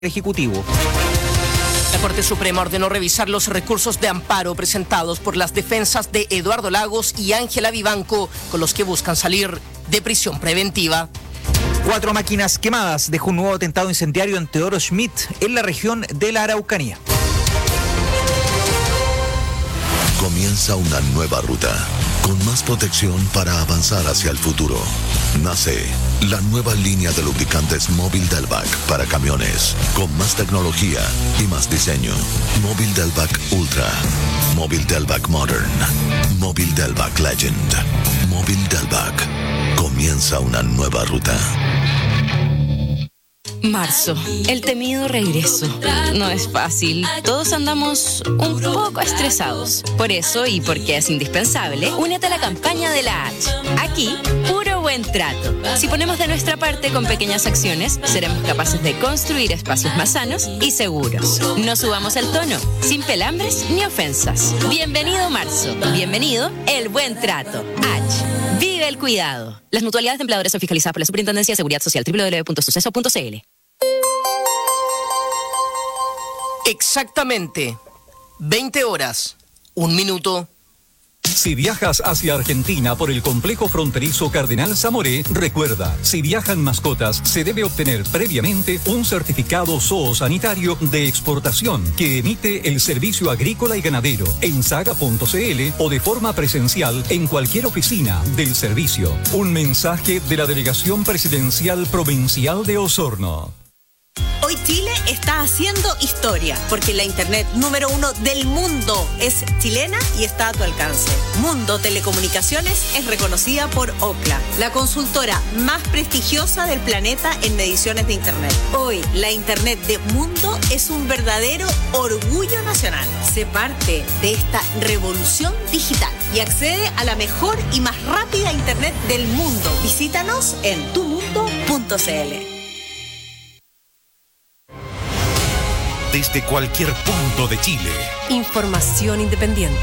Ejecutivo. La Corte Suprema ordenó revisar los recursos de amparo presentados por las defensas de Eduardo Lagos y Ángela Vivanco, con los que buscan salir de prisión preventiva. 4 máquinas quemadas dejó un nuevo atentado incendiario en Teodoro Schmidt, en la región de la Araucanía. Comienza una nueva ruta, con más protección para avanzar hacia el futuro. Nace la nueva línea de lubricantes Móvil Delvac para camiones, con más tecnología y más diseño. Móvil Delvac Ultra, Móvil Delvac Modern, Móvil Delvac Legend, Móvil Delvac. Comienza una nueva ruta. Marzo, el temido regreso. No es fácil. Todos andamos un poco estresados. Por eso, y porque es indispensable, únete a la campaña de la H. Aquí, puro buen trato. Si ponemos de nuestra parte con pequeñas acciones, seremos capaces de construir espacios más sanos y seguros. No subamos el tono, sin pelambres ni ofensas. Bienvenido marzo. Bienvenido el buen trato. H. Vive el cuidado. Las mutualidades de empleadores son fiscalizadas por la Superintendencia de Seguridad Social. www.suceso.cl. Exactamente 20 horas, 1 minuto. Si viajas hacia Argentina por el complejo fronterizo Cardenal Zamoré, recuerda, si viajan mascotas, se debe obtener previamente un certificado zoosanitario de exportación que emite el Servicio Agrícola y Ganadero en saga.cl o de forma presencial en cualquier oficina del servicio. Un mensaje de la Delegación Presidencial Provincial de Osorno. Hoy Chile está haciendo historia, porque la internet número 1 del mundo es chilena y está a tu alcance. Mundo Telecomunicaciones es reconocida por Ookla, la consultora más prestigiosa del planeta en mediciones de internet. Hoy, la internet de Mundo es un verdadero orgullo nacional. Sé parte de esta revolución digital y accede a la mejor y más rápida internet del mundo. Visítanos en tumundo.cl. Desde cualquier punto de Chile. Información independiente.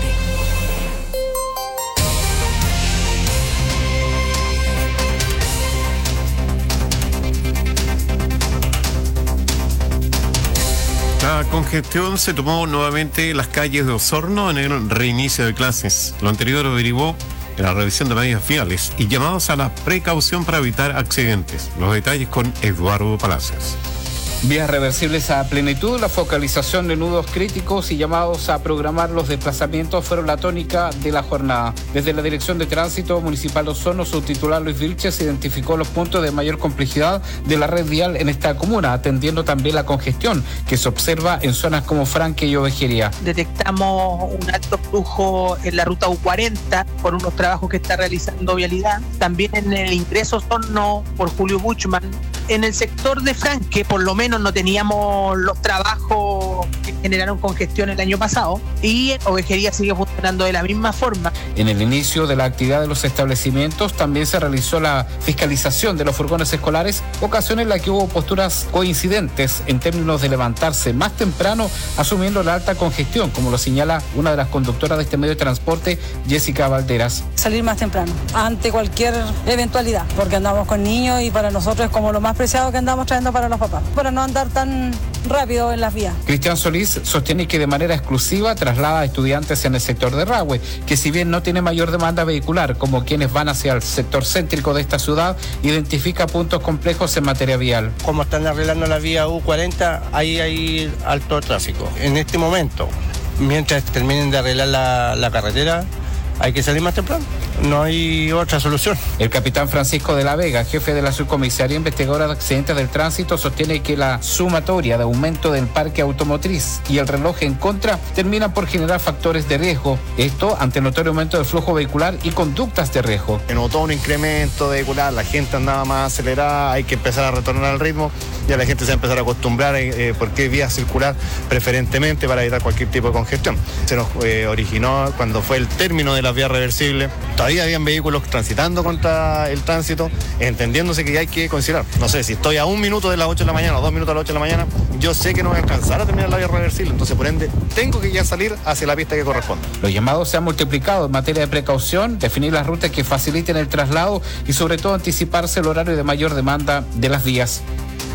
La congestión se tomó nuevamente las calles de Osorno en el reinicio de clases. Lo anterior derivó en la revisión de medidas viales y llamados a la precaución para evitar accidentes. Los detalles con Eduardo Palacios. Vías reversibles a plenitud, la focalización de nudos críticos y llamados a programar los desplazamientos fueron la tónica de la jornada. Desde la Dirección de Tránsito Municipal de Osorno, su titular Luis Vilches identificó los puntos de mayor complejidad de la red vial en esta comuna, atendiendo también la congestión que se observa en zonas como Franque y Ovejería. Detectamos un alto flujo en la ruta U40 por unos trabajos que está realizando Vialidad, también en el ingreso Osorno por Julio Buchmann. En el sector de Franque, por lo menos no teníamos los trabajos que generaron congestión el año pasado, y Ovejería sigue funcionando de la misma forma. En el inicio de la actividad de los establecimientos también se realizó la fiscalización de los furgones escolares, ocasión en la que hubo posturas coincidentes en términos de levantarse más temprano asumiendo la alta congestión, como lo señala una de las conductoras de este medio de transporte, Jessica Valderas. Salir más temprano, ante cualquier eventualidad, porque andamos con niños y para nosotros es como lo más preciado que andamos trayendo para los papás, para no andar tan rápido en las vías. Cristian Solís sostiene que de manera exclusiva traslada a estudiantes en el sector de Rahue, que si bien no tiene mayor demanda vehicular como quienes van hacia el sector céntrico de esta ciudad, identifica puntos complejos en materia vial. Como están arreglando la vía U40, ahí hay alto tráfico. En este momento, mientras terminen de arreglar la carretera, hay que salir más temprano. No hay otra solución. El capitán Francisco de la Vega, jefe de la subcomisaría investigadora de accidentes del tránsito, sostiene que la sumatoria de aumento del parque automotriz y el reloj en contra terminan por generar factores de riesgo. Esto ante el notorio aumento del flujo vehicular y conductas de riesgo. Se notó un incremento vehicular, la gente andaba más acelerada, hay que empezar a retornar al ritmo, ya la gente se va a empezar a acostumbrar porque hay vía circular preferentemente para evitar cualquier tipo de congestión. Se nos originó cuando fue el término de las vías reversibles. Todavía habían vehículos transitando contra el tránsito, entendiéndose que hay que considerar. No sé, si estoy a 1 minuto de las 8 de la mañana o 2 minutos de las 8 de la mañana, yo sé que no voy a alcanzar a terminar la vía reversible, entonces por ende tengo que ya salir hacia la pista que corresponde. Los llamados se han multiplicado en materia de precaución, definir las rutas que faciliten el traslado y sobre todo anticiparse el horario de mayor demanda de las vías.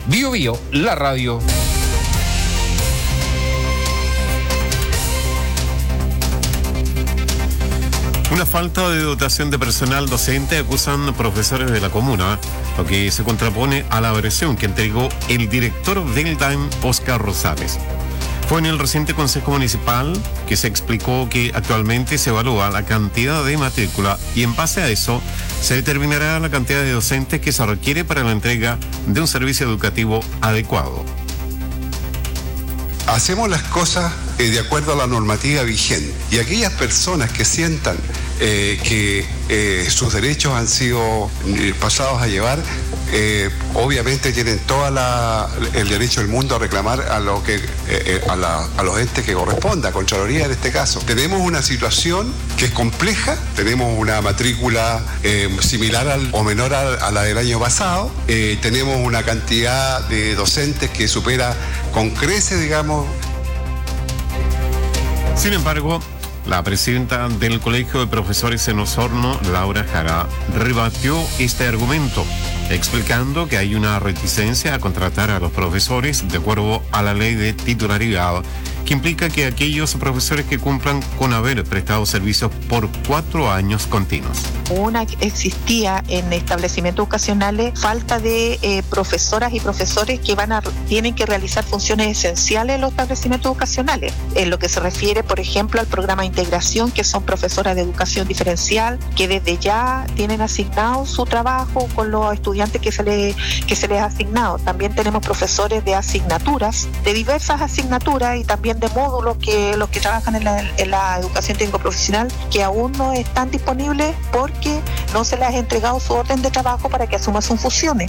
Bio Bio, la radio. Una falta de dotación de personal docente acusan profesores de la comuna, lo que se contrapone a la versión que entregó el director del DAEM, Óscar Rosales. Fue en el reciente Consejo Municipal que se explicó que actualmente se evalúa la cantidad de matrícula y en base a eso se determinará la cantidad de docentes que se requiere para la entrega de un servicio educativo adecuado. Hacemos las cosas de acuerdo a la normativa vigente y aquellas personas que sientan que sus derechos han sido pasados a llevar, obviamente tienen todo el derecho del mundo a reclamar a los entes que corresponda, Contraloría en este caso. Tenemos una situación que es compleja, tenemos una matrícula similar o menor a la del año pasado, tenemos una cantidad de docentes que supera con creces, digamos. Sin embargo, la presidenta del Colegio de Profesores en Osorno, Laura Jara, rebatió este argumento, explicando que hay una reticencia a contratar a los profesores de acuerdo a la ley de titularidad, que implica que aquellos profesores que cumplan con haber prestado servicios por 4 años continuos. Existía en establecimientos educacionales falta de profesoras y profesores que tienen que realizar funciones esenciales en los establecimientos educacionales. En lo que se refiere, por ejemplo, al programa de integración, que son profesoras de educación diferencial, que desde ya tienen asignado su trabajo con los estudiantes que se les ha asignado. También tenemos profesores de asignaturas, de diversas asignaturas y también de módulos que los que trabajan en la educación técnico profesional, que aún no están disponibles porque no se les ha entregado su orden de trabajo para que asuma sus funciones.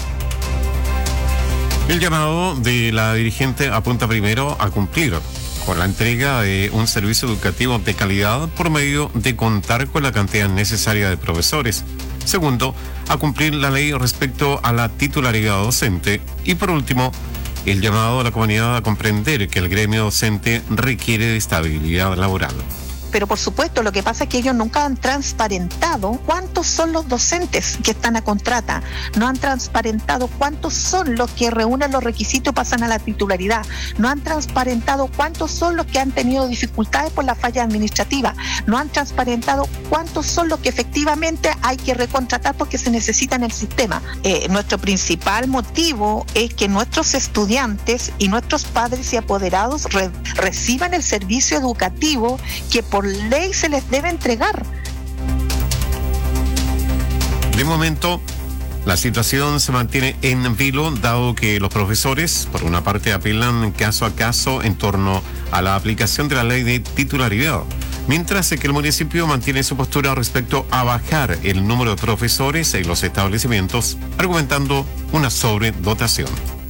El llamado de la dirigente apunta primero a cumplir con la entrega de un servicio educativo de calidad por medio de contar con la cantidad necesaria de profesores. Segundo, a cumplir la ley respecto a la titularidad docente. Y por último, el llamado a la comunidad a comprender que el gremio docente requiere de estabilidad laboral. Pero por supuesto, lo que pasa es que ellos nunca han transparentado cuántos son los docentes que están a contrata, no han transparentado cuántos son los que reúnen los requisitos y pasan a la titularidad, no han transparentado cuántos son los que han tenido dificultades por la falla administrativa, no han transparentado cuántos son los que efectivamente hay que recontratar porque se necesita en el sistema. Nuestro principal motivo es que nuestros estudiantes y nuestros padres y apoderados reciban el servicio educativo que por ley se les debe entregar. De momento, la situación se mantiene en vilo, dado que los profesores, por una parte, apelan caso a caso en torno a la aplicación de la ley de titularidad, mientras que el municipio mantiene su postura respecto a bajar el número de profesores en los establecimientos, argumentando una sobredotación.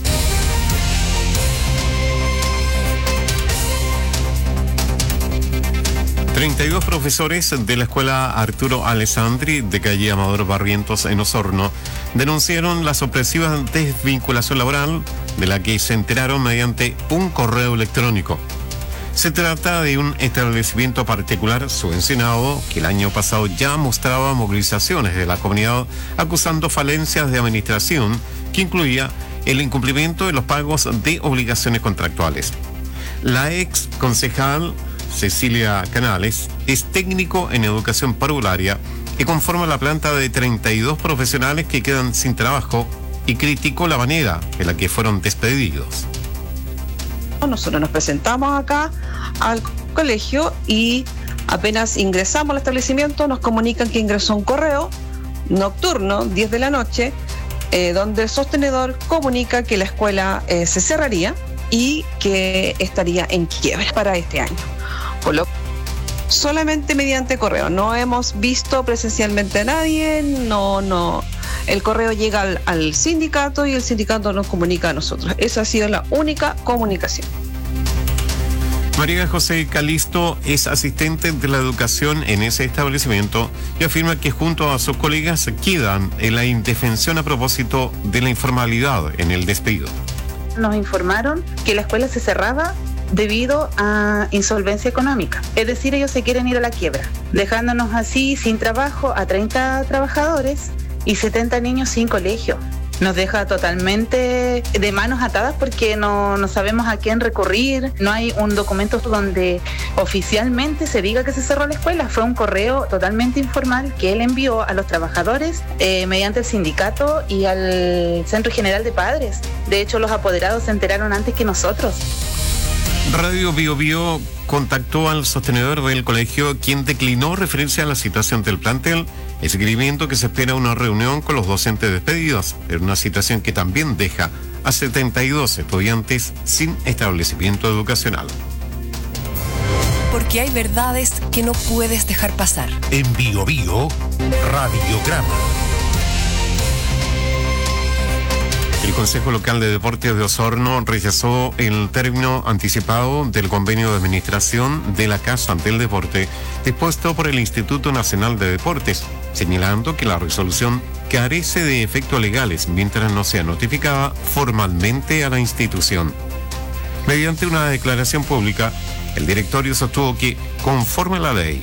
32 profesores de la escuela Arturo Alessandri de calle Amador Barrientos en Osorno denunciaron la sorpresiva desvinculación laboral de la que se enteraron mediante un correo electrónico. Se trata de un establecimiento particular subvencionado que el año pasado ya mostraba movilizaciones de la comunidad acusando falencias de administración que incluía el incumplimiento de los pagos de obligaciones contractuales. La ex concejal Cecilia Canales es técnico en educación parvularia y conforma la planta de 32 profesionales que quedan sin trabajo y criticó la manera en la que fueron despedidos. Nosotros nos presentamos acá al colegio y apenas ingresamos al establecimiento nos comunican que ingresó un correo nocturno, 10 de la noche, donde el sostenedor comunica que la escuela se cerraría y que estaría en quiebra para este año. Solamente mediante correo, no hemos visto presencialmente a nadie, no. El correo llega al sindicato y el sindicato nos comunica a nosotros. Esa ha sido la única comunicación. María José Calisto es asistente de la educación en ese establecimiento y afirma que junto a sus colegas quedan en la indefensión a propósito de la informalidad en el despido. Nos informaron que la escuela se cerraba debido a insolvencia económica. Es decir, ellos se quieren ir a la quiebra, dejándonos así sin trabajo a 30 trabajadores y 70 niños sin colegio. nos deja totalmente de manos atadas porque no sabemos a quién recurrir, no hay un documento donde oficialmente se diga que se cerró la escuela. Fue un correo totalmente informal que él envió a los trabajadores mediante el sindicato y al Centro General de Padres. De hecho, los apoderados se enteraron antes que nosotros. Radio Bio Bio contactó al sostenedor del colegio, quien declinó referencia a la situación del plantel, el seguimiento que se espera una reunión con los docentes despedidos, pero una situación que también deja a 72 estudiantes sin establecimiento educacional. Porque hay verdades que no puedes dejar pasar. En Bio Bio, Radiograma. El Consejo Local de Deportes de Osorno rechazó el término anticipado del convenio de administración de la Casa del Deporte dispuesto por el Instituto Nacional de Deportes, señalando que la resolución carece de efectos legales mientras no sea notificada formalmente a la institución. Mediante una declaración pública, el directorio sostuvo que, conforme a la ley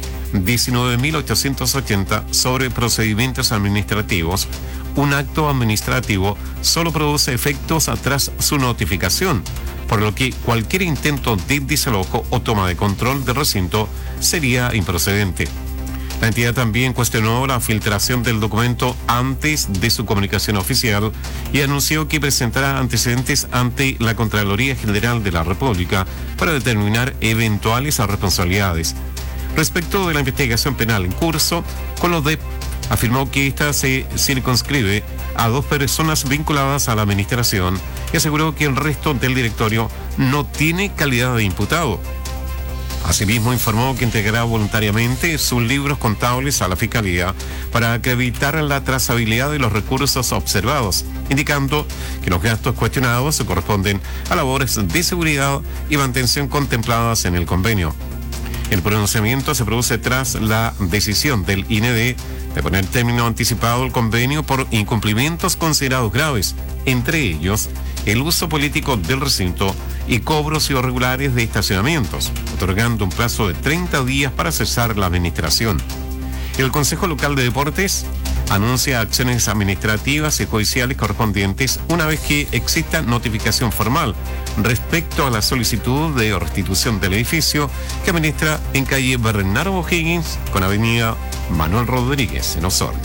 19.880 sobre procedimientos administrativos, un acto administrativo solo produce efectos tras su notificación, por lo que cualquier intento de desalojo o toma de control del recinto sería improcedente. La entidad también cuestionó la filtración del documento antes de su comunicación oficial y anunció que presentará antecedentes ante la Contraloría General de la República para determinar eventuales responsabilidades. Respecto de la investigación penal en curso, Colodep afirmó que esta se circunscribe a 2 personas vinculadas a la administración y aseguró que el resto del directorio no tiene calidad de imputado. Asimismo, informó que entregará voluntariamente sus libros contables a la Fiscalía para acreditar la trazabilidad de los recursos observados, indicando que los gastos cuestionados se corresponden a labores de seguridad y mantención contempladas en el convenio. El pronunciamiento se produce tras la decisión del IND de poner término anticipado al convenio por incumplimientos considerados graves, entre ellos el uso político del recinto y cobros irregulares de estacionamientos, otorgando un plazo de 30 días para cesar la administración. El Consejo Local de Deportes anuncia acciones administrativas y judiciales correspondientes una vez que exista notificación formal respecto a la solicitud de restitución del edificio que administra en calle Bernardo O'Higgins con avenida Manuel Rodríguez en Osorno.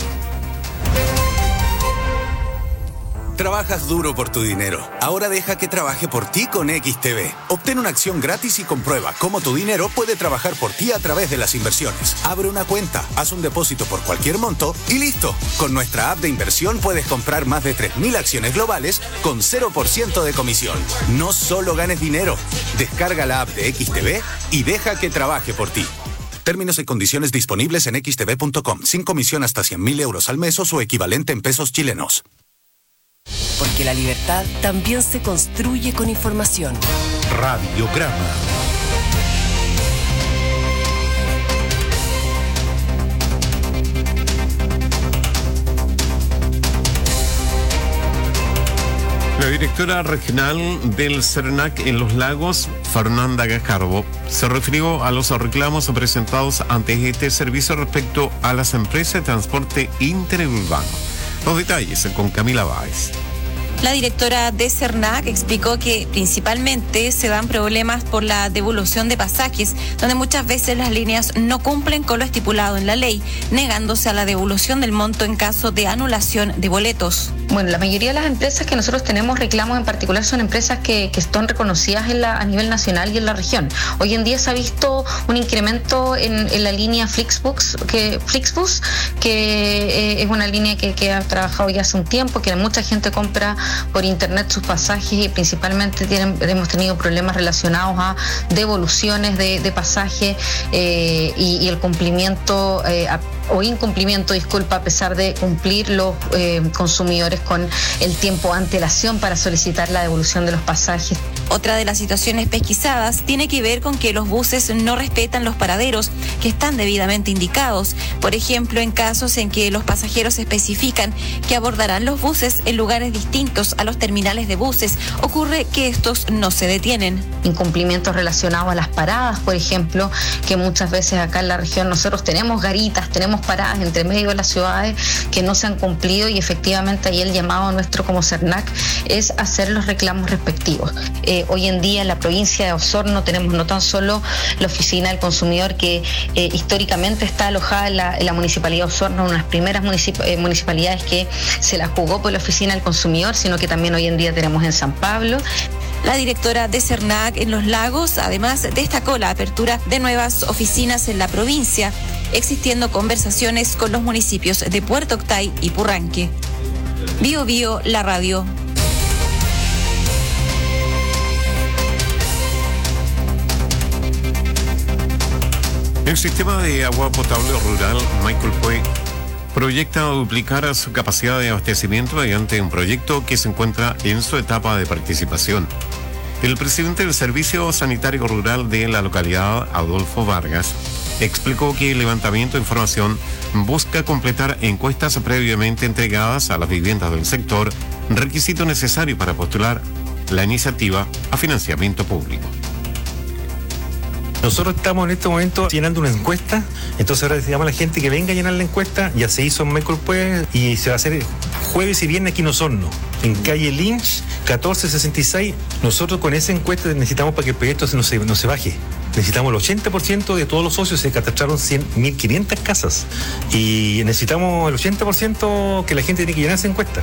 Trabajas duro por tu dinero. Ahora deja que trabaje por ti con XTB. Obtén una acción gratis y comprueba cómo tu dinero puede trabajar por ti a través de las inversiones. Abre una cuenta, haz un depósito por cualquier monto y listo. Con nuestra app de inversión puedes comprar más de 3.000 acciones globales con 0% de comisión. No solo ganes dinero. Descarga la app de XTB y deja que trabaje por ti. Términos y condiciones disponibles en xtb.com. Sin comisión hasta 100.000 euros al mes o su equivalente en pesos chilenos. Porque la libertad también se construye con información. Radiograma. La directora regional del CERNAC en Los Lagos, Fernanda Gajardo, se refirió a los reclamos presentados ante este servicio respecto a las empresas de transporte interurbano. Los detalles con Camila Báez. La directora de CERNAC explicó que principalmente se dan problemas por la devolución de pasajes, donde muchas veces las líneas no cumplen con lo estipulado en la ley, negándose a la devolución del monto en caso de anulación de boletos. Bueno, la mayoría de las empresas que nosotros tenemos reclamos en particular son empresas que están reconocidas a nivel nacional y en la región. Hoy en día se ha visto un incremento en la línea Flixbus, que es una línea que ha trabajado ya hace un tiempo, que mucha gente compra por internet sus pasajes y principalmente hemos tenido problemas relacionados a devoluciones de pasaje y el cumplimiento o incumplimiento, a pesar de cumplir los consumidores con el tiempo de antelación para solicitar la devolución de los pasajes. Otra de las situaciones pesquisadas tiene que ver con que los buses no respetan los paraderos que están debidamente indicados. Por ejemplo, en casos en que los pasajeros especifican que abordarán los buses en lugares distintos a los terminales de buses, ocurre que estos no se detienen. Incumplimientos relacionados a las paradas, por ejemplo, que muchas veces acá en la región nosotros tenemos garitas, tenemos paradas entre medio de las ciudades que no se han cumplido, y efectivamente ahí el llamado nuestro como CERNAC es hacer los reclamos respectivos. Hoy en día en la provincia de Osorno tenemos no tan solo la oficina del consumidor que históricamente está alojada en la municipalidad de Osorno, una de las primeras municipalidades que se la jugó por la oficina del consumidor, sino que también hoy en día tenemos en San Pablo. La directora de CERNAC en Los Lagos además destacó la apertura de nuevas oficinas en la provincia, existiendo conversaciones con los municipios de Puerto Octay y Purranque. Bio Bio, la radio. El sistema de agua potable rural Michael Pue proyecta duplicar su capacidad de abastecimiento mediante un proyecto que se encuentra en su etapa de participación. El presidente del Servicio Sanitario Rural de la localidad, Adolfo Vargas, explicó que el levantamiento de información busca completar encuestas previamente entregadas a las viviendas del sector, requisito necesario para postular la iniciativa a financiamiento público. Nosotros estamos en este momento llenando una encuesta, entonces ahora decíamos a la gente que venga a llenar la encuesta. Ya se hizo en Michael Pue y se va a hacer jueves y viernes aquí en Osorno, en calle Lynch 1466. Nosotros con esa encuesta necesitamos para que el proyecto no se baje. Necesitamos el 80% de todos los socios. Se catastraron 1.500 casas y necesitamos el 80% que la gente tiene que llenar esa encuesta.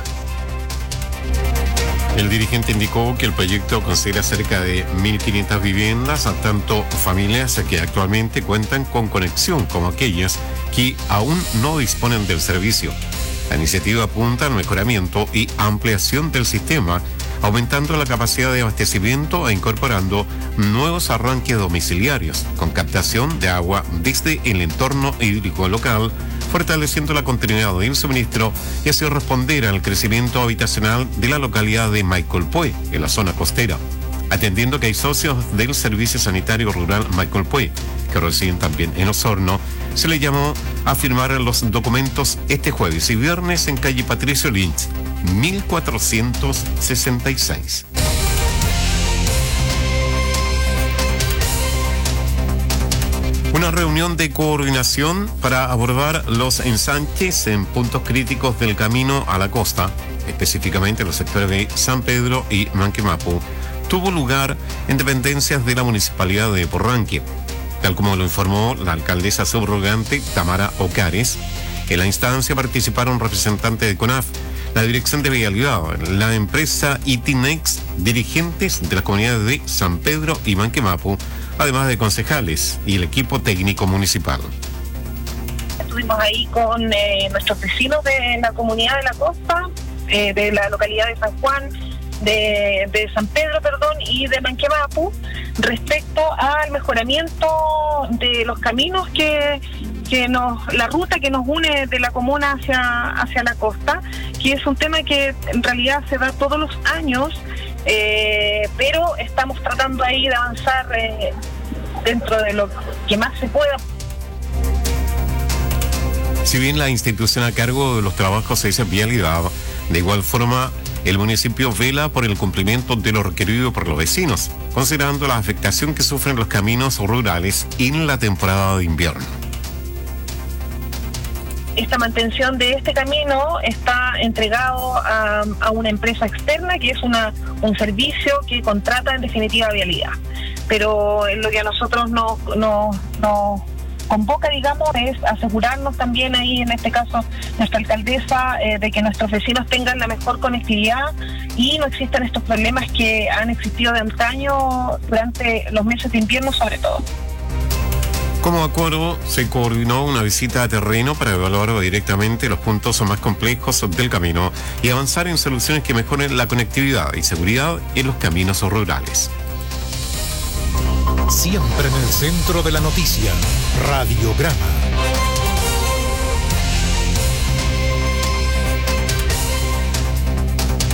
El dirigente indicó que el proyecto considera cerca de 1.500 viviendas, tanto familias que actualmente cuentan con conexión como aquellas que aún no disponen del servicio. La iniciativa apunta al mejoramiento y ampliación del sistema, aumentando la capacidad de abastecimiento e incorporando nuevos arranques domiciliarios con captación de agua desde el entorno hídrico local, fortaleciendo la continuidad del suministro y así responder al crecimiento habitacional de la localidad de Michael Pue, en la zona costera. Atendiendo que hay socios del Servicio Sanitario Rural Michael Pue, que residen también en Osorno, se le llamó a firmar los documentos este jueves y viernes en calle Patricio Lynch, 1466. Una reunión de coordinación para abordar los ensanches en puntos críticos del camino a la costa, específicamente en los sectores de San Pedro y Manquemapu, tuvo lugar en dependencias de la Municipalidad de Purranque. Tal como lo informó la alcaldesa subrogante Tamara Ocares, en la instancia participaron representantes de CONAF, la Dirección de Vialidad, la empresa Itinex, dirigentes de las comunidades de San Pedro y Manquemapu, además de concejales y el equipo técnico municipal. Estuvimos ahí con nuestros vecinos de la comunidad de la costa, de la localidad de San Juan, de San Pedro, y de Manquemapu, respecto al mejoramiento de los caminos la ruta que nos une de la comuna hacia la costa, que es un tema que en realidad se da todos los años, pero estamos tratando ahí de avanzar dentro de lo que más se pueda. Si bien la institución a cargo de los trabajos es Vialidad, de igual forma el municipio vela por el cumplimiento de lo requerido por los vecinos, considerando la afectación que sufren los caminos rurales en la temporada de invierno. Esta mantención de este camino está entregado a una empresa externa que es un servicio que contrata en definitiva Vialidad. Pero lo que a nosotros nos convoca, digamos, es asegurarnos también ahí, en este caso, nuestra alcaldesa, de que nuestros vecinos tengan la mejor conectividad y no existan estos problemas que han existido de antaño durante los meses de invierno sobre todo. Como acuerdo, se coordinó una visita a terreno para evaluar directamente los puntos más complejos del camino y avanzar en soluciones que mejoren la conectividad y seguridad en los caminos rurales. Siempre en el centro de la noticia, Radiograma.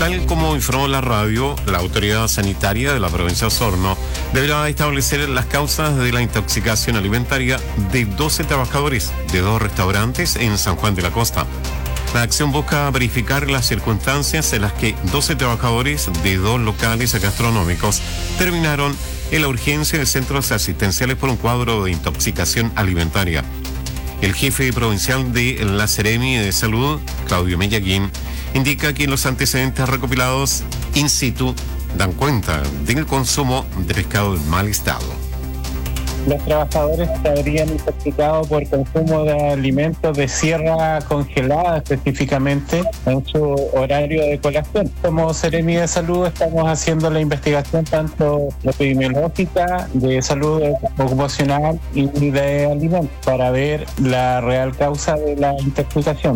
Tal como informó la radio, la autoridad sanitaria de la provincia de Osorno deberá establecer las causas de la intoxicación alimentaria de 12 trabajadores de 2 restaurantes en San Juan de la Costa. La acción busca verificar las circunstancias en las que 12 trabajadores de 2 locales gastronómicos terminaron en la urgencia de centros asistenciales por un cuadro de intoxicación alimentaria. El jefe provincial de la Seremi de Salud, Claudio Mellaguín, indica que los antecedentes recopilados in situ dan cuenta del consumo de pescado en mal estado. Los trabajadores se habrían intoxicado por consumo de alimentos de sierra congelada, específicamente en su horario de colación. Como Seremi de Salud estamos haciendo la investigación tanto epidemiológica, de salud ocupacional y de alimentos para ver la real causa de la intoxicación.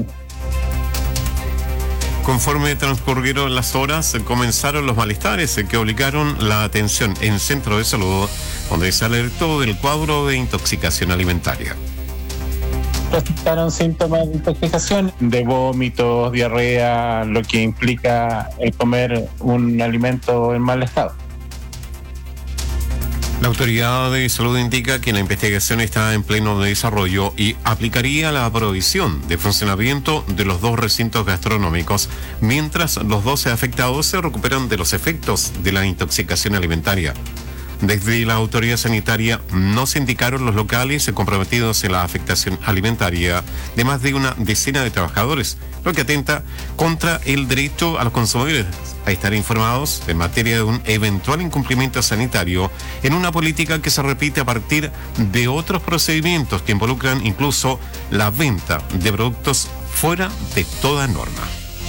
Conforme transcurrieron las horas, comenzaron los malestares que obligaron la atención en centro de salud, donde se alertó del cuadro de intoxicación alimentaria. Presentaron síntomas de intoxicación, de vómitos, diarrea, lo que implica el comer un alimento en mal estado. La autoridad de salud indica que la investigación está en pleno desarrollo y aplicaría la prohibición de funcionamiento de los 2 recintos gastronómicos mientras los 12 afectados se recuperan de los efectos de la intoxicación alimentaria. Desde la autoridad sanitaria no se indicaron los locales comprometidos en la afectación alimentaria de más de una decena de trabajadores, lo que atenta contra el derecho a los consumidores a estar informados en materia de un eventual incumplimiento sanitario en una política que se repite a partir de otros procedimientos que involucran incluso la venta de productos fuera de toda norma.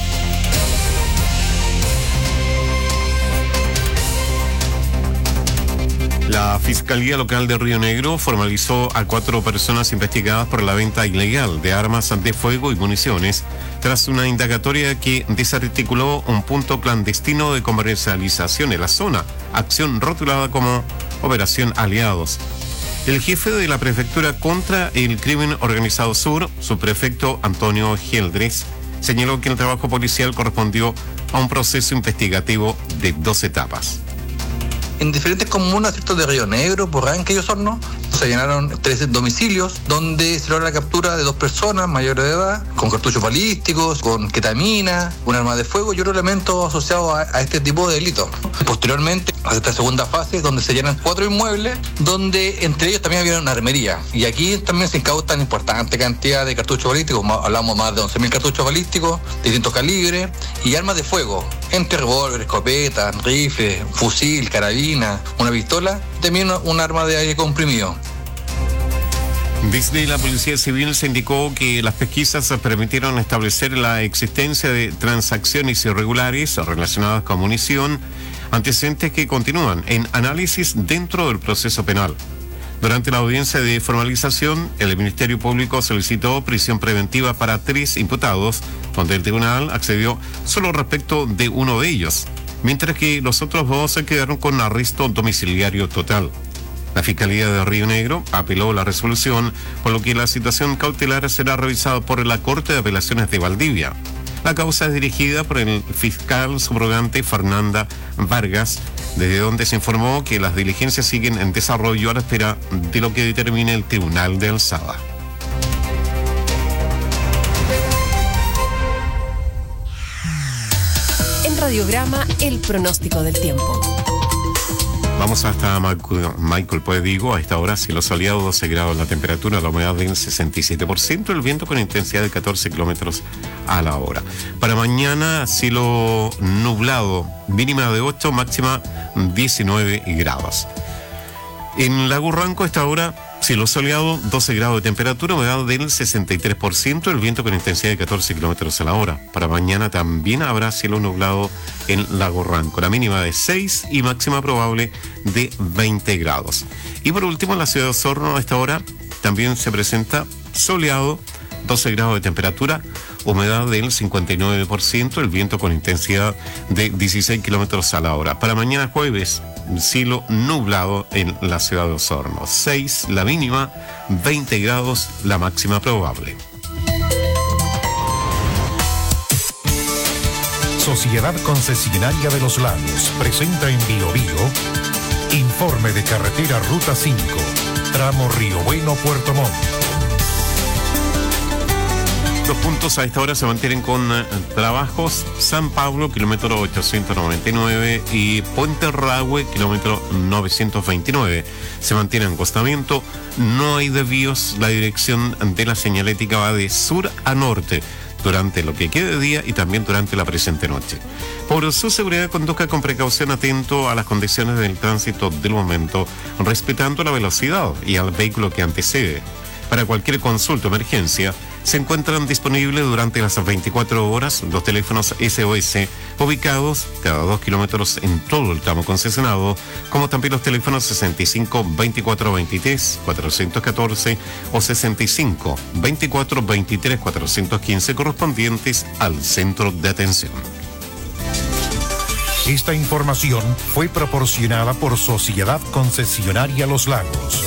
La Fiscalía Local de Río Negro formalizó a 4 personas investigadas por la venta ilegal de armas de fuego y municiones tras una indagatoria que desarticuló un punto clandestino de comercialización en la zona, acción rotulada como Operación Aliados. El jefe de la Prefectura contra el Crimen Organizado Sur, subprefecto Antonio Geldres, señaló que el trabajo policial correspondió a un proceso investigativo de 2 etapas. En diferentes comunas, ¿cierto?, de Río Negro, Porranque y Osorno, se llenaron 13 domicilios donde se logra la captura de 2 personas mayores de edad con cartuchos balísticos, con ketamina, un arma de fuego y otro elemento asociado a este tipo de delitos. Posteriormente, a esta segunda fase, donde se llenan 4 inmuebles, donde entre ellos también había una armería. Y aquí también se incautan importante cantidad de cartuchos balísticos, hablamos más de 11.000 cartuchos balísticos, de distintos calibres, y armas de fuego, entre revólver, escopeta, rifle, fusil, carabina, una pistola, y también un arma de aire comprimido. Desde la Policía Civil se indicó que las pesquisas permitieron establecer la existencia de transacciones irregulares relacionadas con munición, antecedentes que continúan en análisis dentro del proceso penal. Durante la audiencia de formalización, el Ministerio Público solicitó prisión preventiva para 3 imputados, donde el tribunal accedió solo respecto de uno de ellos, mientras que los otros 2 se quedaron con arresto domiciliario total. La Fiscalía de Río Negro apeló la resolución, por lo que la situación cautelar será revisada por la Corte de Apelaciones de Valdivia. La causa es dirigida por el fiscal subrogante Fernanda Vargas, desde donde se informó que las diligencias siguen en desarrollo a la espera de lo que determine el Tribunal de Alzada. En Radiograma, el pronóstico del tiempo. Vamos hasta Michael Puedigo. A esta hora, cielo soleado, 12 grados la temperatura, la humedad del 67%, el viento con intensidad de 14 kilómetros a la hora. Para mañana, cielo nublado, mínima de 8, máxima 19 grados. En Lago Ranco, a esta hora, cielo soleado, 12 grados de temperatura, humedad del 63%, el viento con intensidad de 14 kilómetros a la hora. Para mañana también habrá cielo nublado en Lago Ranco, la mínima de 6 y máxima probable de 20 grados. Y por último, en la ciudad de Osorno, a esta hora también se presenta soleado, 12 grados de temperatura, humedad del 59%, el viento con intensidad de 16 kilómetros a la hora. Para mañana jueves, cielo nublado en la ciudad de Osorno, 6 la mínima, 20 grados la máxima probable. Sociedad Concesionaria de los Lagos presenta en Biobío informe de carretera Ruta 5, tramo Río Bueno, Puerto Montt. Los puntos a esta hora se mantienen con trabajos: San Pablo, kilómetro 899, y Puente Rahue, kilómetro 929. Se mantiene en acostamiento, no hay desvíos, la dirección de la señalética va de sur a norte durante lo que quede de día y también durante la presente noche. Por su seguridad, conduzca con precaución, atento a las condiciones del tránsito del momento, respetando la velocidad y al vehículo que antecede. Para cualquier consulta o emergencia, se encuentran disponibles durante las 24 horas los teléfonos SOS, ubicados cada 2 kilómetros en todo el tramo concesionado, como también los teléfonos 65 24 23 414 o 65 24 23 415 correspondientes al centro de atención. Esta información fue proporcionada por Sociedad Concesionaria Los Lagos.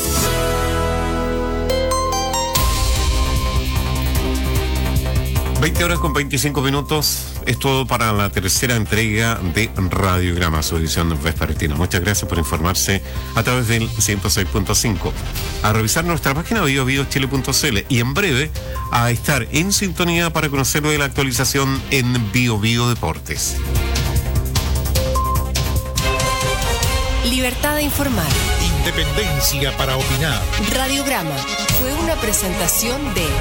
20 horas con 25 minutos, es todo para la tercera entrega de Radiograma, su edición vespertina. Muchas gracias por informarse a través del 106.5. A revisar nuestra página biobiochile.cl y en breve a estar en sintonía para conocer de la actualización en Biobío Deportes. Libertad de informar. Independencia para opinar. Radiograma fue una presentación de...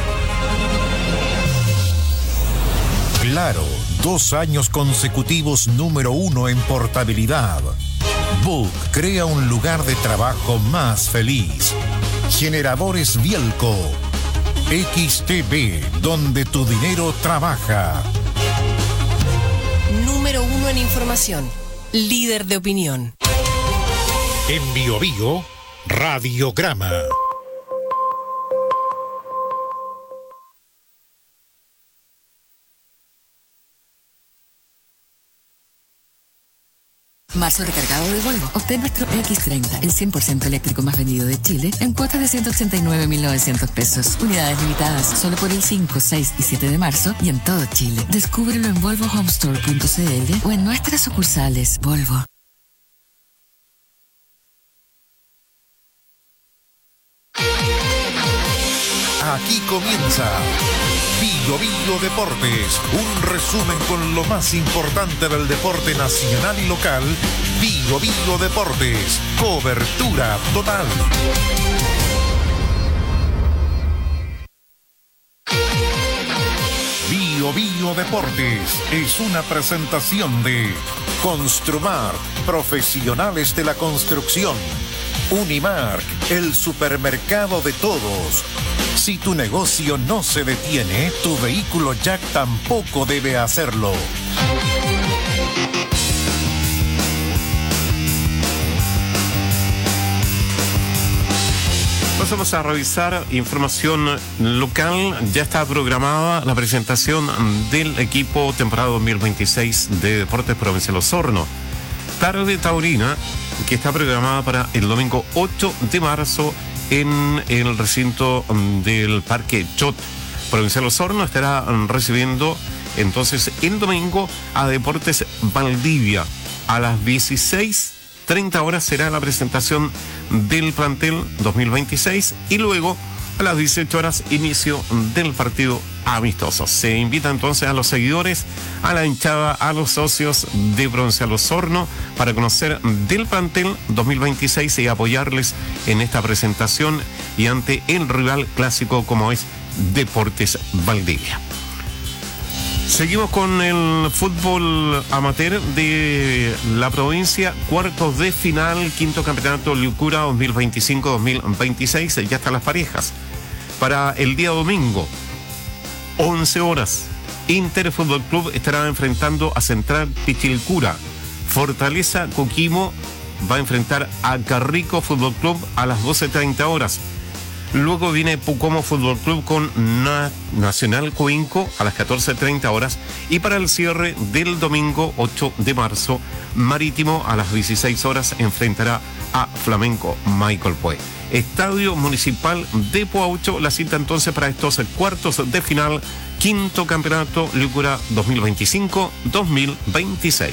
Claro, 2 años consecutivos número 1 en portabilidad. Book crea un lugar de trabajo más feliz. Generadores Bielco. XTB, donde tu dinero trabaja. Número 1 en información. Líder de opinión. En Biobío, Radiograma. Marzo recargado de Volvo. Obtén nuestro X30, el 100% eléctrico más vendido de Chile, en cuotas de 189.900 pesos. Unidades limitadas solo por el 5, 6 y 7 de marzo y en todo Chile. Descúbrelo en volvohomestore.cl o en nuestras sucursales Volvo. Aquí comienza Biobío Deportes, un resumen con lo más importante del deporte nacional y local. Biobío Deportes, cobertura total. Biobío Deportes es una presentación de Construmar, profesionales de la construcción. Unimark, el supermercado de todos. Si tu negocio no se detiene, tu vehículo Jack tampoco debe hacerlo. Pasamos a revisar información local. Ya está programada la presentación del equipo temporada 2026 de Deportes Provincial Osorno. Tarde taurina, que está programada para el domingo 8 de marzo en el recinto del Parque Chot. Provincial Osorno estará recibiendo entonces el domingo a Deportes Valdivia. A las 16:30 horas será la presentación del plantel 2026 y luego a las 18 horas inicio del partido amistoso. Se invita entonces a los seguidores, a la hinchada, a los socios de Provincial Osorno para conocer del plantel 2026 y apoyarles en esta presentación y ante el rival clásico como es Deportes Valdivia. Seguimos con el fútbol amateur de la provincia, cuartos de final, quinto campeonato Liucura 2025-2026, ya están las parejas. Para el día domingo, 11 horas, Inter Fútbol Club estará enfrentando a Central Pichilcura. Fortaleza Coquimbo va a enfrentar a Carrico Fútbol Club a las 12:30 horas. Luego viene Pucoma Fútbol Club con Nacional Coinco a las 14:30 horas. Y para el cierre del domingo 8 de marzo, Marítimo a las 16 horas enfrentará a Flamenco Michael Pue. Estadio Municipal de Puaucho, la cita entonces para estos cuartos de final quinto campeonato Licura 2025-2026.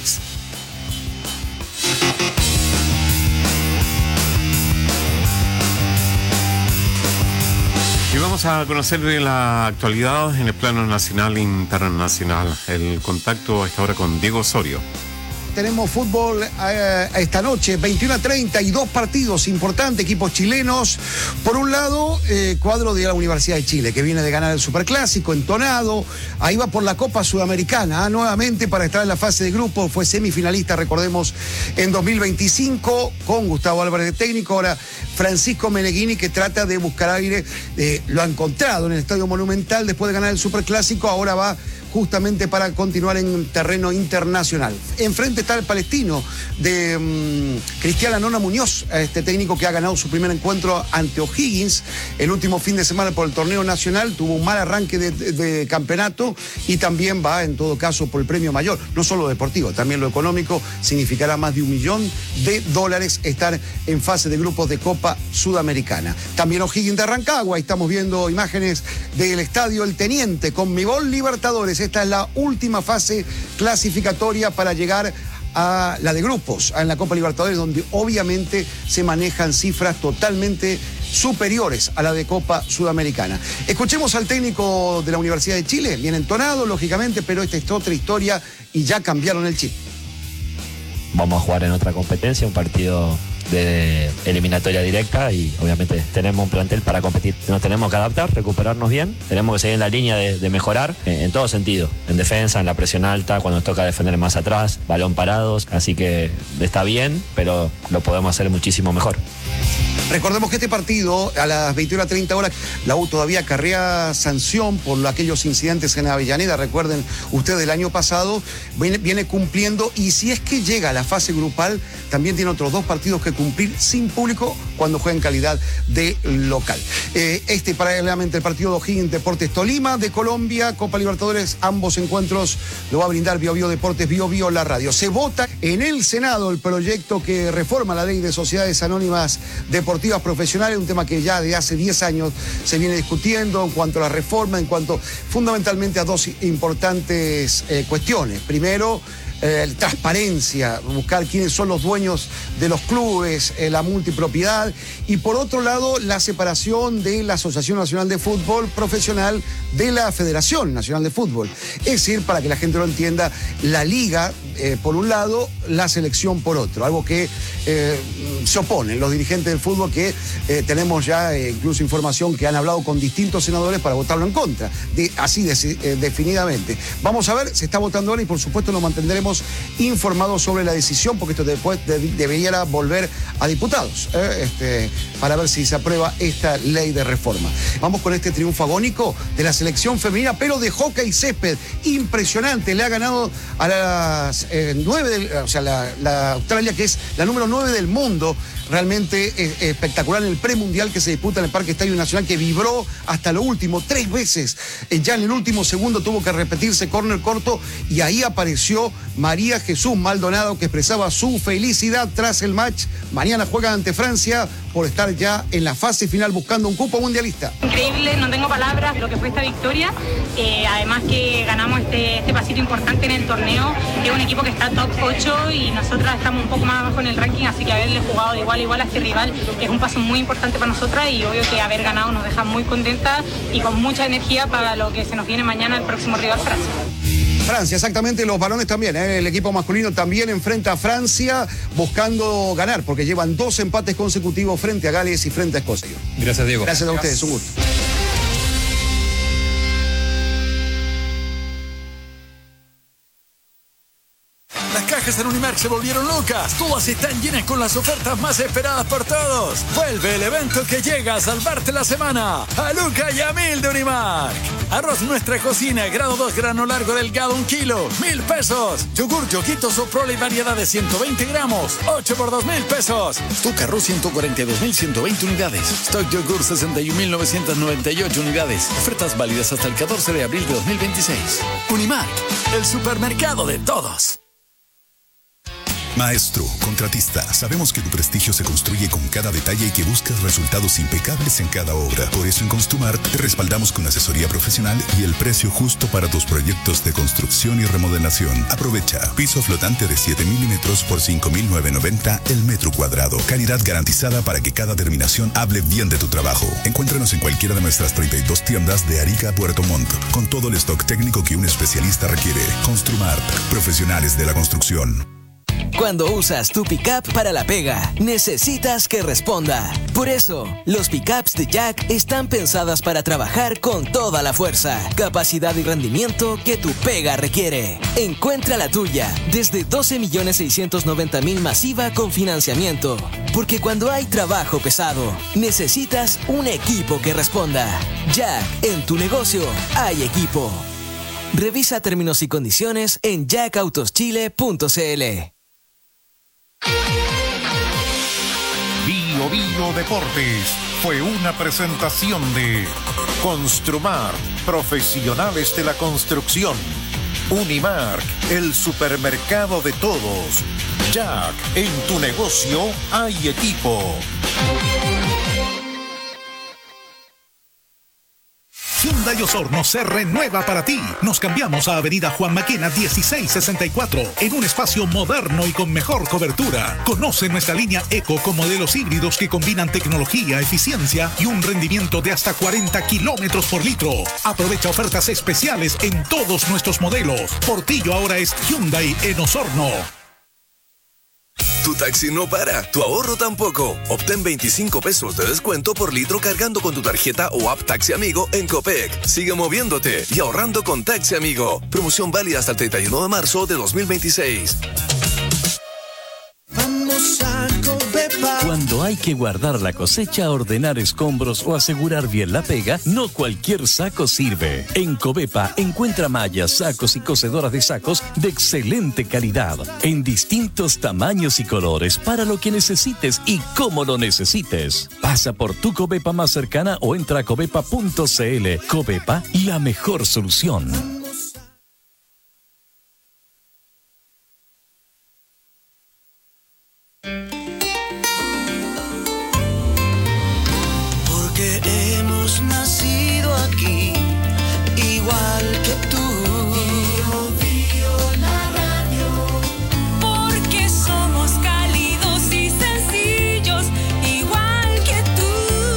Y vamos a conocer de la actualidad en el plano nacional e internacional. El contacto a esta hora con Diego Osorio. Tenemos fútbol esta noche, 21:30 y dos partidos importantes, equipos chilenos. Por un lado, cuadro de la Universidad de Chile, que viene de ganar el Superclásico, entonado. Ahí va por la Copa Sudamericana, nuevamente para estar en la fase de grupo. Fue semifinalista, recordemos, en 2025, con Gustavo Álvarez de técnico. Ahora, Francisco Meneghini, que trata de buscar aire. Lo ha encontrado en el Estadio Monumental después de ganar el Superclásico. Ahora va justamente para continuar en terreno internacional. Enfrente está el palestino de Cristian Anona Muñoz, este técnico que ha ganado su primer encuentro ante O'Higgins el último fin de semana por el torneo nacional. Tuvo un mal arranque de campeonato y también va, en todo caso, por el premio mayor. No solo lo deportivo, también lo económico. Significará más de $1 millón estar en fase de grupos de Copa Sudamericana. También O'Higgins de Rancagua. Ahí estamos viendo imágenes del estadio El Teniente, Conmebol Libertadores. Esta es la última fase clasificatoria para llegar a la de grupos, en la Copa Libertadores, donde obviamente se manejan cifras totalmente superiores a la de Copa Sudamericana. Escuchemos al técnico de la Universidad de Chile, bien entonado, lógicamente, pero esta es otra historia y ya cambiaron el chip. Vamos a jugar en otra competencia, un partido de eliminatoria directa y obviamente tenemos un plantel para competir. Nos tenemos que adaptar, recuperarnos bien, tenemos que seguir en la línea de mejorar en todo sentido, en defensa, en la presión alta, cuando nos toca defender más atrás, balón parados, así que está bien, pero lo podemos hacer muchísimo mejor. Recordemos que este partido, a las 21:30 horas, la U todavía acarrea sanción por aquellos incidentes en Avellaneda. Recuerden ustedes, el año pasado viene cumpliendo, y si es que llega a la fase grupal, también tiene otros dos partidos que cumplir sin público cuando juega en calidad de local. Paralelamente el partido de O'Higgins Deportes Tolima de Colombia, Copa Libertadores, ambos encuentros lo va a brindar Bio Bio Deportes, Bio Bio la radio. Se vota en el Senado el proyecto que reforma la ley de sociedades anónimas deportivas profesionales, un tema que ya de hace 10 años se viene discutiendo en cuanto a la reforma, en cuanto fundamentalmente a dos importantes cuestiones. Primero, transparencia, buscar quiénes son los dueños de los clubes, la multipropiedad, y por otro lado la separación de la Asociación Nacional de Fútbol Profesional de la Federación Nacional de Fútbol. Es decir, para que la gente lo entienda, la liga por un lado, la selección por otro, algo que se oponen los dirigentes del fútbol, que tenemos ya incluso información que han hablado con distintos senadores para votarlo en contra, definidamente. Vamos a ver, se está votando ahora y por supuesto nos mantendremos informados sobre la decisión, porque esto después debería volver a diputados para ver si se aprueba esta ley de reforma. Vamos con este triunfo agónico de la selección femenina, pero de hockey césped, impresionante. Le ha ganado a las 9 la Australia, que es la número 9 del mundo. Realmente espectacular en el premundial que se disputa en el Parque Estadio Nacional, que vibró hasta lo último, 3 veces. Ya en el último segundo tuvo que repetirse córner corto y ahí apareció María Jesús Maldonado, que expresaba su felicidad tras el match. Mañana juega ante Francia por estar ya en la fase final buscando un cupo mundialista. Increíble, no tengo palabras lo que fue esta victoria. Además que ganamos este pasito importante en el torneo. Es un equipo que está top 8 y nosotras estamos un poco más abajo en el ranking, así que haberle jugado igual a este rival es un paso muy importante para nosotras, y obvio que haber ganado nos deja muy contentas y con mucha energía para lo que se nos viene mañana, el próximo rival, Francia, exactamente, los varones también, el equipo masculino también enfrenta a Francia buscando ganar, porque llevan 2 empates consecutivos frente a Gales y frente a Escocia. Gracias, Diego. Gracias a ustedes, un gusto. En Unimark se volvieron locas. Todas están llenas con las ofertas más esperadas por todos. Vuelve el evento que llega a salvarte la semana. A Luca y a 1000 de Unimark. Arroz Nuestra Cocina, grado 2, grano largo delgado, 1 kilo, 1000 pesos. Yogur Yoguito Soprole y variedad de 120 gramos, 8 por 2000 pesos. Stock Arroz 142.120 unidades. Stock Yogur 61.998 unidades. Ofertas válidas hasta el 14 de abril de 2026. Unimark, el supermercado de todos. Maestro, contratista, sabemos que tu prestigio se construye con cada detalle y que buscas resultados impecables en cada obra. Por eso en Construmart te respaldamos con asesoría profesional y el precio justo para tus proyectos de construcción y remodelación. Aprovecha. Piso flotante de 7 milímetros por 5.990 el metro cuadrado. Calidad garantizada para que cada terminación hable bien de tu trabajo. Encuéntranos en cualquiera de nuestras 32 tiendas de Arica a Puerto Montt, con todo el stock técnico que un especialista requiere. Construmart, profesionales de la construcción. Cuando usas tu pickup para la pega, necesitas que responda. Por eso, los pickups de Jack están pensadas para trabajar con toda la fuerza, capacidad y rendimiento que tu pega requiere. Encuentra la tuya desde 12.690.000 masiva con financiamiento. Porque cuando hay trabajo pesado, necesitas un equipo que responda. Jack, en tu negocio hay equipo. Revisa términos y condiciones en jackautoschile.cl. Bio Bio Deportes fue una presentación de Construmar, profesionales de la construcción. Unimark, el supermercado de todos. Jack, en tu negocio hay equipo. Hyundai Osorno se renueva para ti. Nos cambiamos a Avenida Juan Maquena 1664 en un espacio moderno y con mejor cobertura. Conoce nuestra línea Eco con modelos híbridos que combinan tecnología, eficiencia y un rendimiento de hasta 40 kilómetros por litro. Aprovecha ofertas especiales en todos nuestros modelos. Portillo ahora es Hyundai en Osorno. Tu taxi no para, tu ahorro tampoco. Obtén 25 pesos de descuento por litro cargando con tu tarjeta o app Taxi Amigo en Copec. Sigue moviéndote y ahorrando con Taxi Amigo. Promoción válida hasta el 31 de marzo de 2026. Vamos a Covepa. Cuando hay que guardar la cosecha, ordenar escombros o asegurar bien la pega, no cualquier saco sirve. En Covepa encuentra mallas, sacos y cosedoras de sacos de excelente calidad, en distintos tamaños y colores, para lo que necesites y cómo lo necesites. Pasa por tu Covepa más cercana o entra a covepa.cl. Covepa, la mejor solución. Hemos nacido aquí, igual que tú. La radio. Porque somos cálidos y sencillos, igual que tú.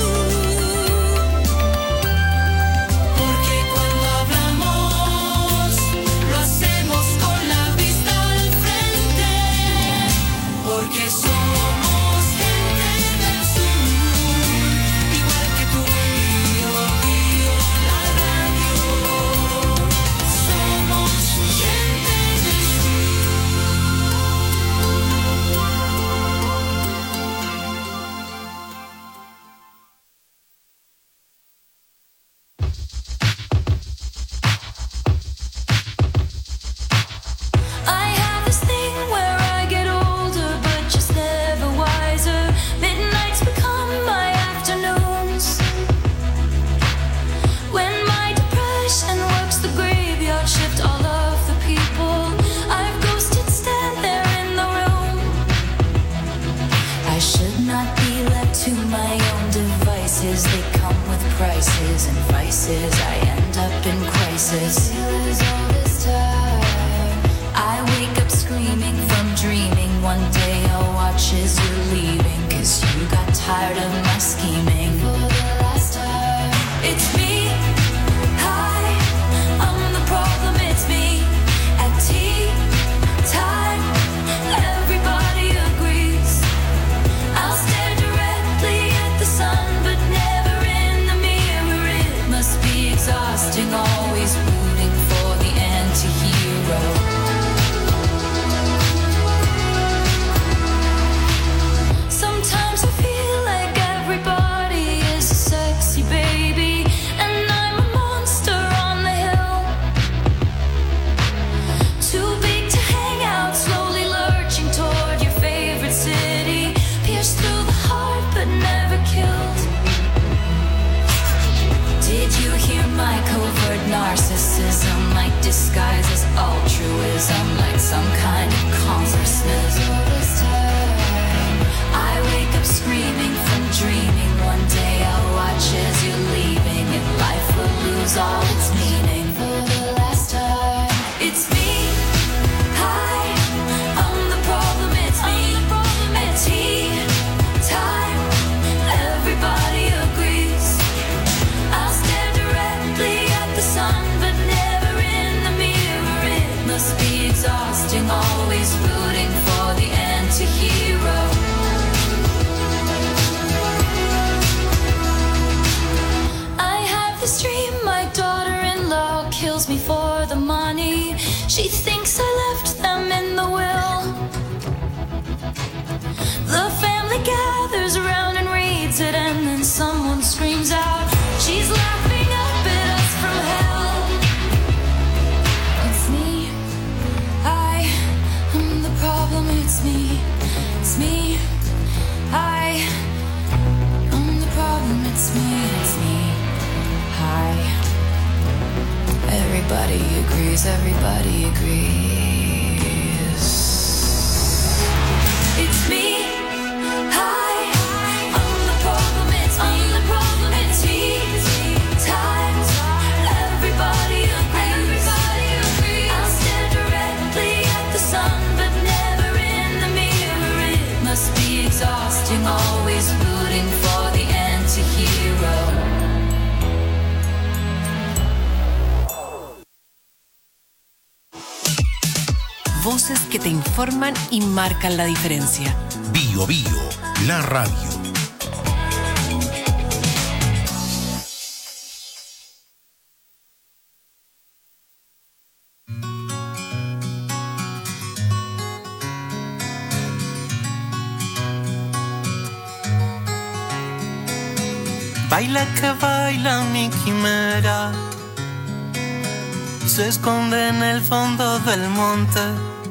Porque cuando hablamos, lo hacemos con la vista al frente. Porque somos gente del sur. They come with prices and vices. I end up in crisis. All this time, I wake up screaming from dreaming. One day I'll watch as you're leaving, 'cause you got tired of my scheming. For the last time, it's me. Hi, I'm the problem. It's me. At tea time, everybody agrees. I'll stare directly at the sun, but never in the mirror. It must be exhausting, always rooting for the anti-hero. Sometimes I feel like everybody is a sexy baby, and I'm a monster on the hill. Too big to hang out, slowly lurching toward your favorite city. Pierced through the heart, but never killed. Did you hear my covert narcissism? Like disguises altruism, like some kind of consciousness. everybody agrees, everybody agrees. It's me. Hi, I'm the problem, it's me. The problem, it's me. Times, everybody agrees. I stare directly at the sun, but never in the mirror. It must be exhausting, always rooting for the anti-hero. Voces que te informan y marcan la diferencia. Bio Bio, la radio. Baila que baila mi quimera, se esconde en el fondo del monte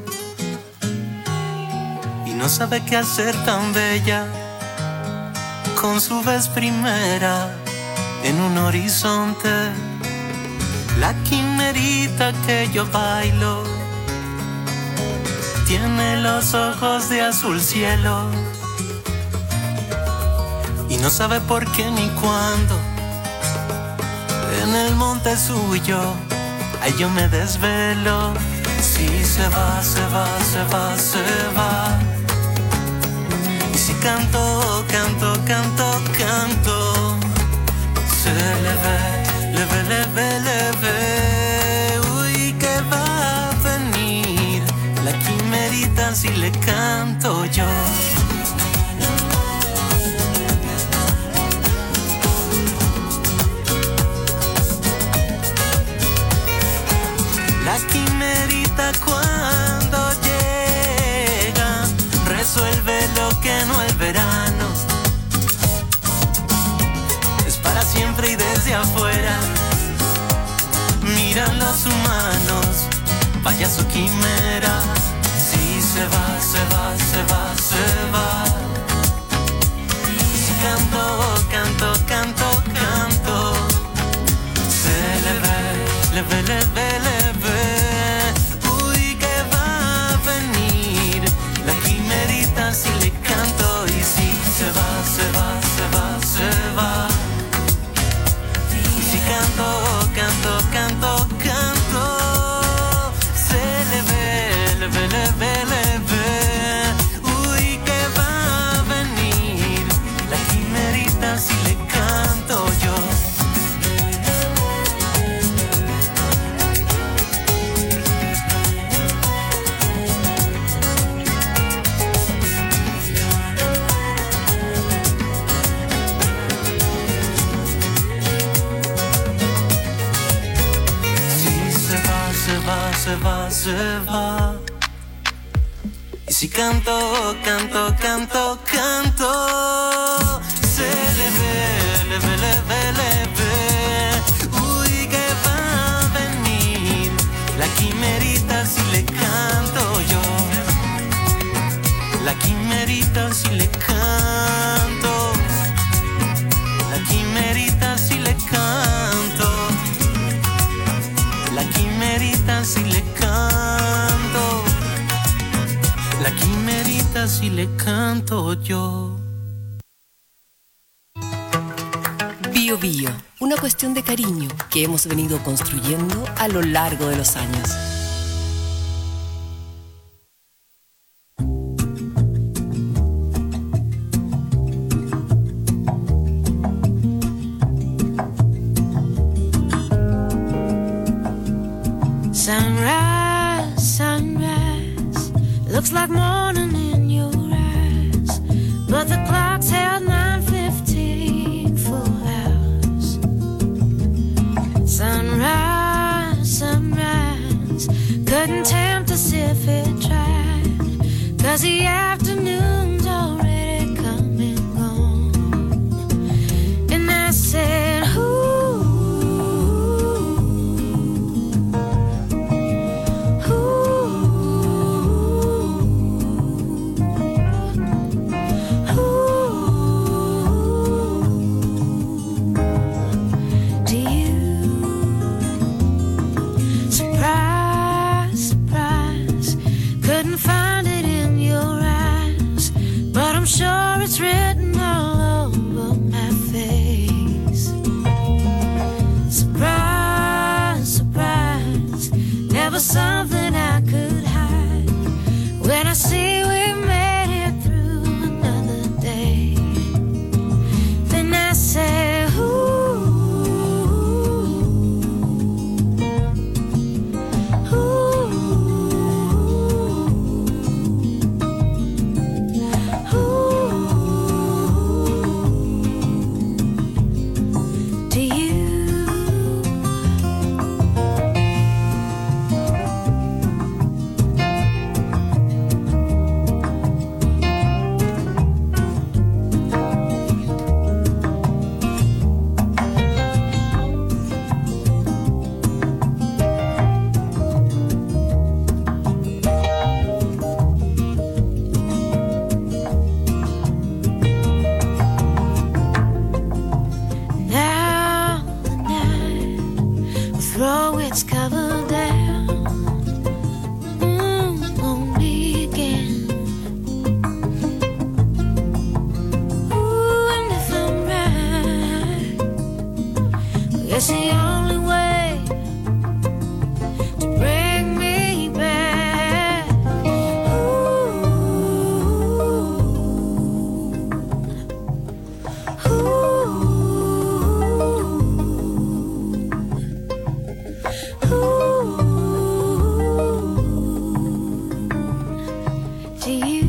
y no sabe qué hacer tan bella con su vez primera en un horizonte. La quimerita que yo bailo tiene los ojos de azul cielo y no sabe por qué ni cuándo en el monte suyo. Ay, yo me desvelo. Si se va, se va, se va, se va. Y si canto, canto, canto, canto, se le ve, le ve, le ve, le ve. Uy, que va a venir la quimerita si le canto yo. La quimerita cuando llega resuelve lo que no el verano. Es para siempre y desde afuera miran los humanos. Vaya su quimera. Si se va, se va, se va, se va. Si canto, canto, canto, canto, se le ve, le ve, le ve, le ve. Si le canto y si se va, se va, se va, se va. Y si canto, canto, canto, canto, se le ve, le ve, le ve, le ve. Uy, que va a venir la quimerita si le canto yo. Se va, se va. Y si canto, canto, canto, canto, se le ve, le ve, le ve, le ve. Uy, que va a venir la quimerita si le canto yo. La quimerita si le canto. La quimerita si le canto. La quimerita si le canto. La quimerita si le canto yo. Bio Bio, una cuestión de cariño que hemos venido construyendo a lo largo de los años. Sunrise, sunrise, looks like morning in your eyes, but the clock's held 9:15 full hours. Sunrise, sunrise, couldn't tempt us if it tried, 'cause the afternoon's already come and gone. And I said, It's the only way to bring me back. To you.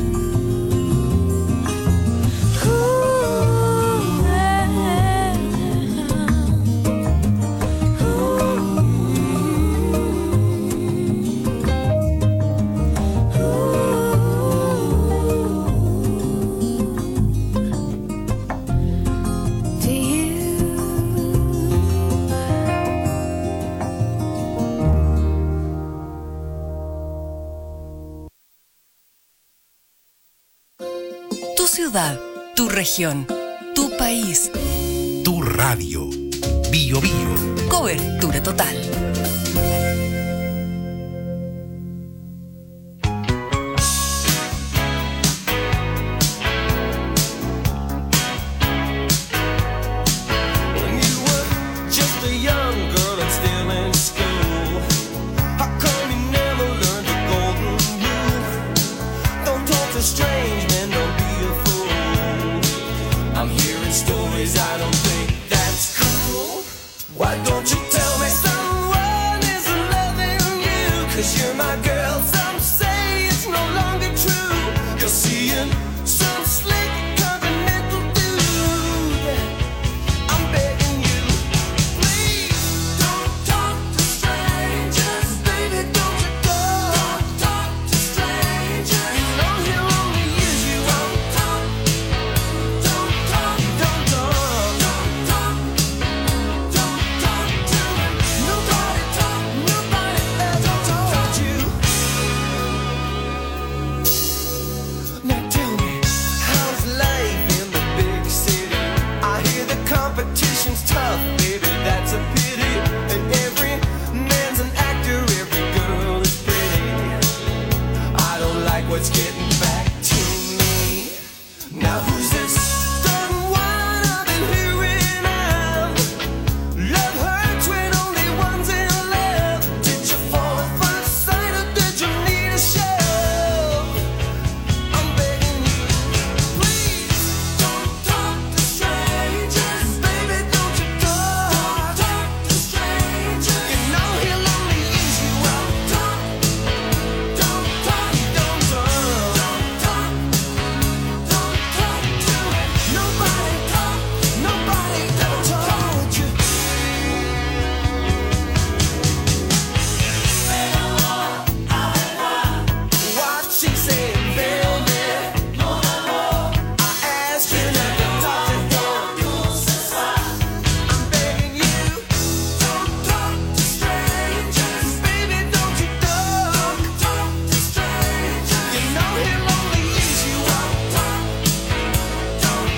Tu ciudad, tu región, tu país. Tu radio. Bio Bio. Cobertura total. When you were just a young girl and still in school, how come you never learned the golden rule? Don't talk to strange men, don't be a fool. I'm hearing stories, I don't think that's cool. Why don't you tell me someone is loving you? 'Cause you're my girl, some say it's no longer true. You're seeing some slick continental dude. I'm begging you, please don't talk to strangers. Baby, don't you talk to strangers. You know he'll only use you. Don't talk to him. Nobody ever told you. Now tell me, how's life in the big city? I hear the competition's tough, baby, that's a pity. And every man's an actor, every girl is pretty. I don't like what's getting back to me. Now who's this certain one I've been hearing of? Love hurts when only one's in love. Did you fall at first sight or did you need a shove? I'm begging you, please don't talk to strangers. Baby, don't you talk to strangers. You know he'll only use you. Don't talk to him. Nobody ever told you. What she said, baby? I asked you not to talk to him. I'm begging you, don't talk to strangers. Baby, don't you talk to strangers. You know he'll only use you. Don't talk to him.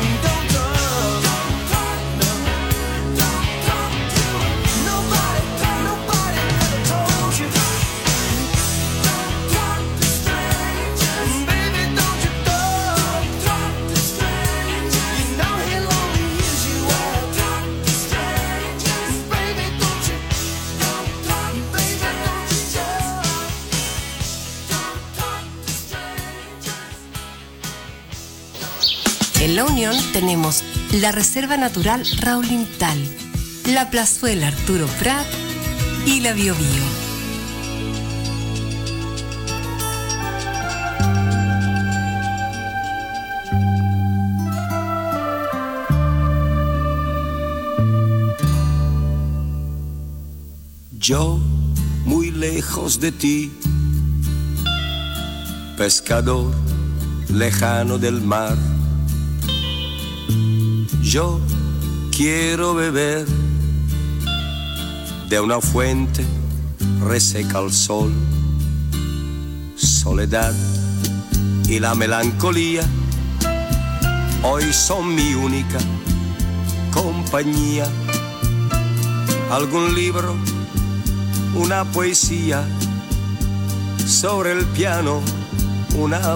Nobody ever told you. Don't talk to strangers. Baby, don't you talk to strangers. You know he'll only use you. Don't talk to strangers. Baby, don't you talk. Baby, don't you talk. Don't talk to strangers. En La Unión tenemos la Reserva Natural Raulintal, la Plazuela Arturo Prat y la Bio Bio. Yo, muy lejos de ti, pescador lejano del mar. Yo quiero beber de una fuente reseca al sol. Soledad y la melancolía hoy son mi única compañía. Algún libro, una poesía, sobre el piano una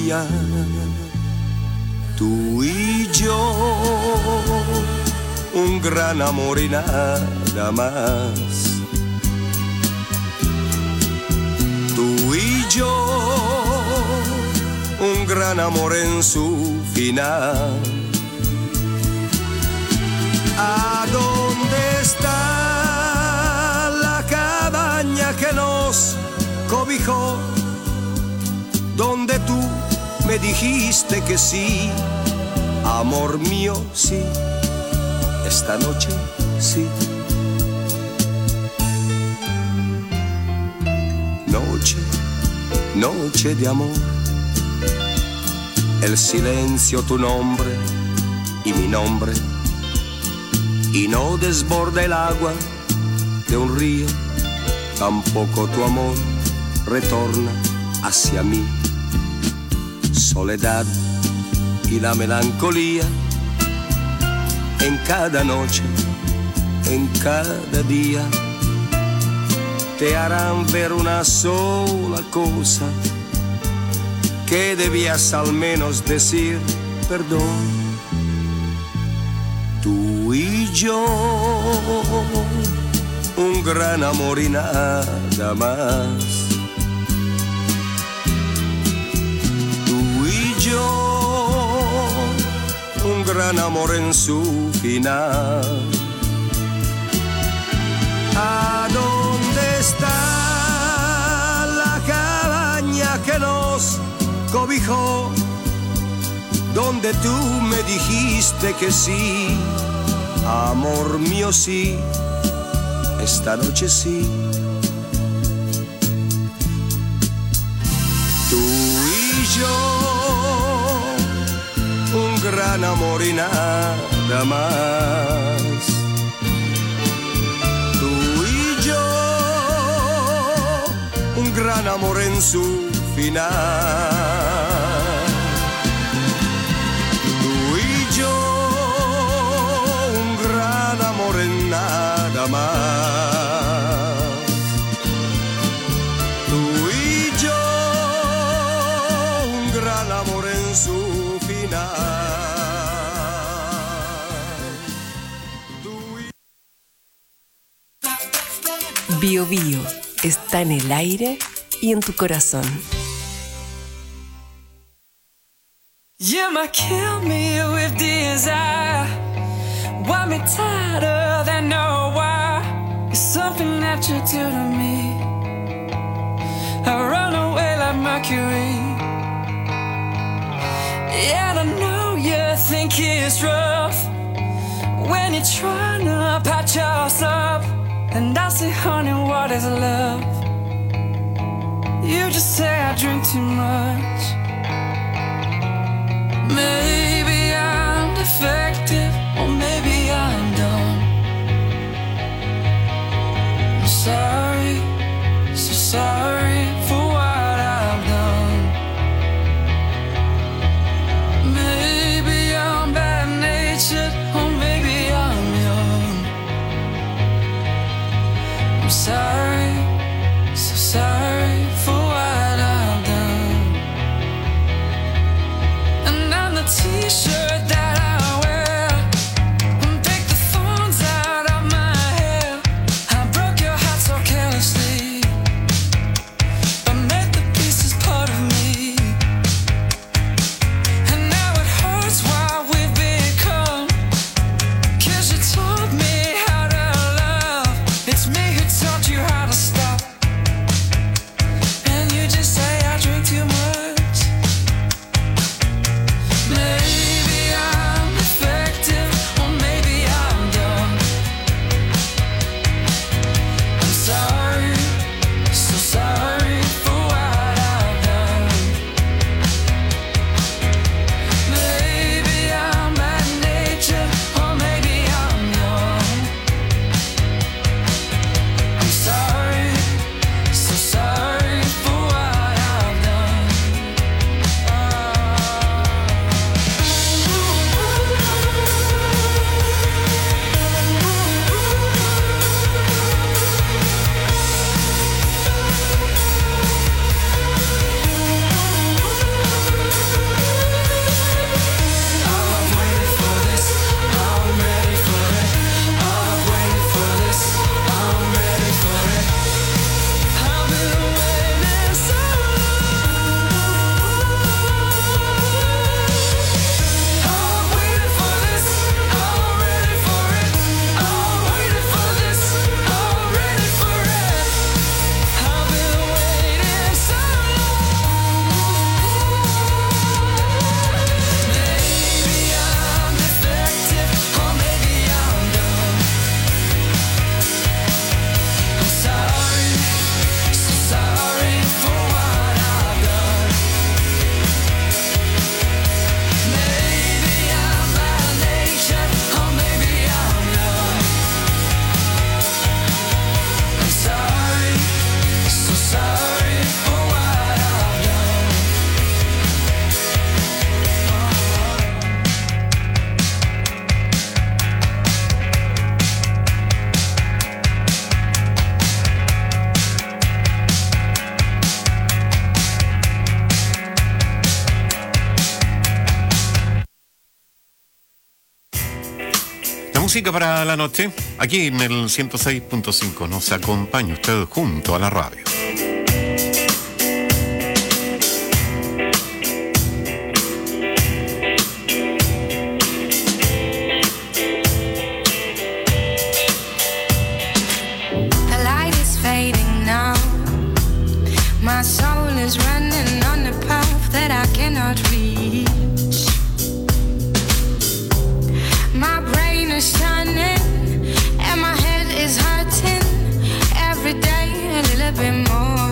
Tú y yo, un un gran amor y nada más. Tú y yo, un gran amor en su final. ¿A dónde está la cabaña que nos cobijó? Donde tú me dijiste que sí, amor mío, sí, esta noche sí. Noche, noche de amor, el silencio tu nombre y mi nombre, y no desborda el agua de un río, tampoco tu amor retorna hacia mí. Soledad y la melancolía en cada noche, en cada día, te harán ver una sola cosa, que debías al menos decir perdón. Tú y yo, un gran amor y nada más. Tú y yo, un gran amor en su final. ¿A dónde está la cabaña que nos cobijó? Donde tú me dijiste que sí, amor mío, sí, esta noche sí. Tú y yo, un gran amor y nada más. Un gran amor en su final. Tú y yo, un gran amor en nada más. Tú y yo, un gran amor en su final. Bio Bio está en el aire y en tu corazón. You might kill me with desire, want me tighter than no wire. It's something that you do to me. I run away like Mercury. Yeah, I know you think it's rough when you're trying to patch us up. And I say, honey, what is love? You just say I drink too much. Maybe I'm defective, or maybe I'm dumb. I'm sorry, so sorry for what I've done. Maybe I'm bad-natured, or maybe I'm young. I'm sorry, so sorry for what I've done. And I'm the t-shirt Música para la noche, aquí en el 106.5. Nos acompaña usted junto a la radio. The light is fading now. My soul is running on a path that I cannot reach. My brain is shining and my head is hurting. Every day a little bit more.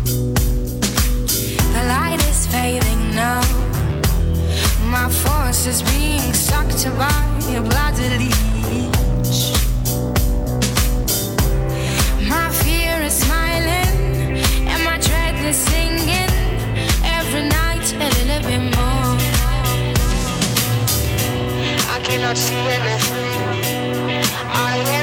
The light is fading now. My force is being sucked by a bloody leech. My fear is smiling and my dread is singing. Every night a little bit more. I cannot see anything. I